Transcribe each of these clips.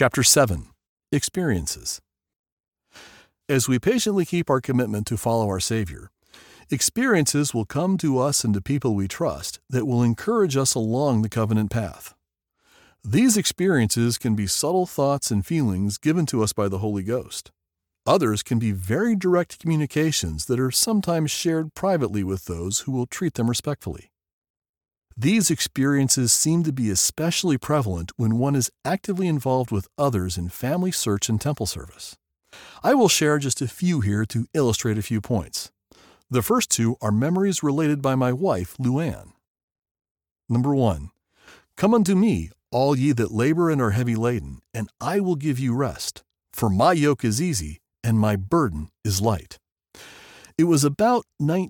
Chapter 7. Experiences. As we patiently keep our commitment to follow our Savior, experiences will come to us and to people we trust that will encourage us along the covenant path. These experiences can be subtle thoughts and feelings given to us by the Holy Ghost. Others can be very direct communications that are sometimes shared privately with those who will treat them respectfully. These experiences seem to be especially prevalent when one is actively involved with others in family search and temple service. I will share just a few here to illustrate a few points. The first two are memories related by my wife, Luann. Number 1. Come unto me, all ye that labor and are heavy laden, and I will give you rest. For my yoke is easy, and my burden is light. It was about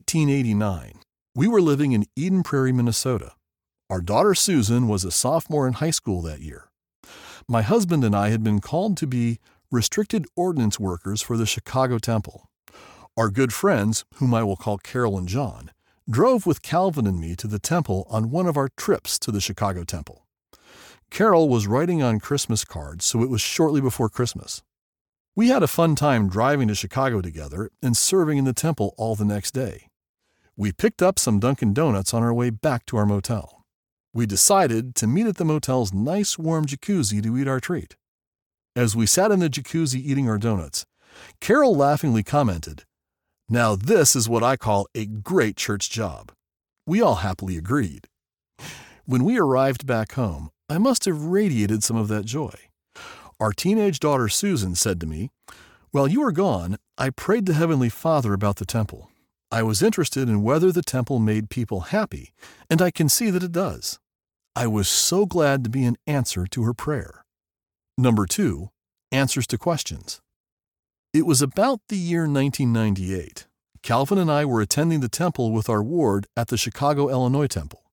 1989. We were living in Eden Prairie, Minnesota. Our daughter Susan was a sophomore in high school that year. My husband and I had been called to be restricted ordinance workers for the Chicago Temple. Our good friends, whom I will call Carol and John, drove with Calvin and me to the temple on one of our trips to the Chicago Temple. Carol was writing on Christmas cards, so it was shortly before Christmas. We had a fun time driving to Chicago together and serving in the temple all the next day. We picked up some Dunkin' Donuts on our way back to our motel. We decided to meet at the motel's nice warm jacuzzi to eat our treat. As we sat in the jacuzzi eating our donuts, Carol laughingly commented, "Now this is what I call a great church job." We all happily agreed. When we arrived back home, I must have radiated some of that joy. Our teenage daughter Susan said to me, "While you were gone, I prayed to Heavenly Father about the temple. I was interested in whether the temple made people happy, and I can see that it does." I was so glad to be an answer to her prayer. Number 2, answers to questions. It was about the year 1998. Calvin and I were attending the temple with our ward at the Chicago, Illinois temple.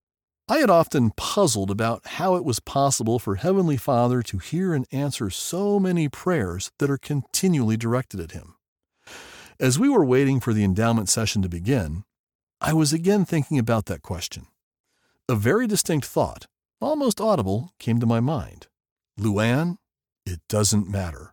I had often puzzled about how it was possible for Heavenly Father to hear and answer so many prayers that are continually directed at Him. As we were waiting for the endowment session to begin, I was again thinking about that question. A very distinct thought, almost audible, came to my mind. Luann, it doesn't matter.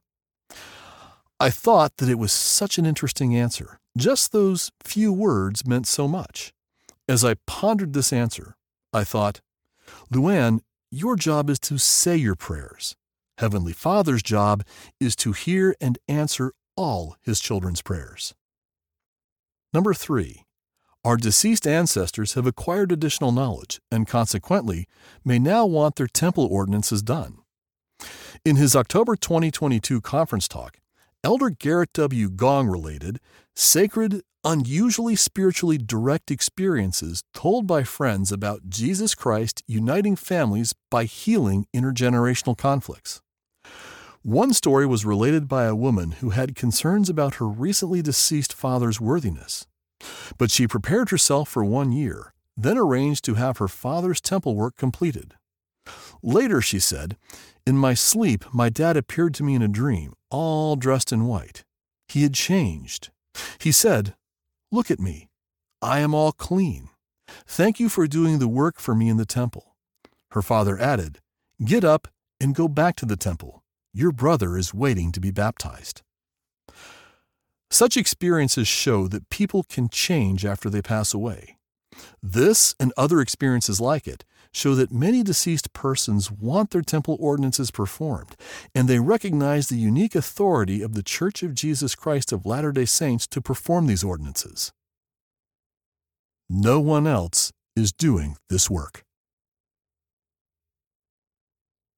I thought that it was such an interesting answer. Just those few words meant so much. As I pondered this answer, I thought, Luann, your job is to say your prayers. Heavenly Father's job is to hear and answer all His children's prayers. Number 3. Our deceased ancestors have acquired additional knowledge and consequently may now want their temple ordinances done. In his October 2022 conference talk, Elder Garrett W. Gong related sacred, unusually spiritually direct experiences told by friends about Jesus Christ uniting families by healing intergenerational conflicts. One story was related by a woman who had concerns about her recently deceased father's worthiness, but she prepared herself for 1 year, then arranged to have her father's temple work completed. Later, she said, "In my sleep, my dad appeared to me in a dream, all dressed in white. He had changed. He said, 'Look at me. I am all clean. Thank you for doing the work for me in the temple.' Her father added, 'Get up and go back to the temple. Your brother is waiting to be baptized.'" Such experiences show that people can change after they pass away. This and other experiences like it show that many deceased persons want their temple ordinances performed, and they recognize the unique authority of the Church of Jesus Christ of Latter-day Saints to perform these ordinances. No one else is doing this work.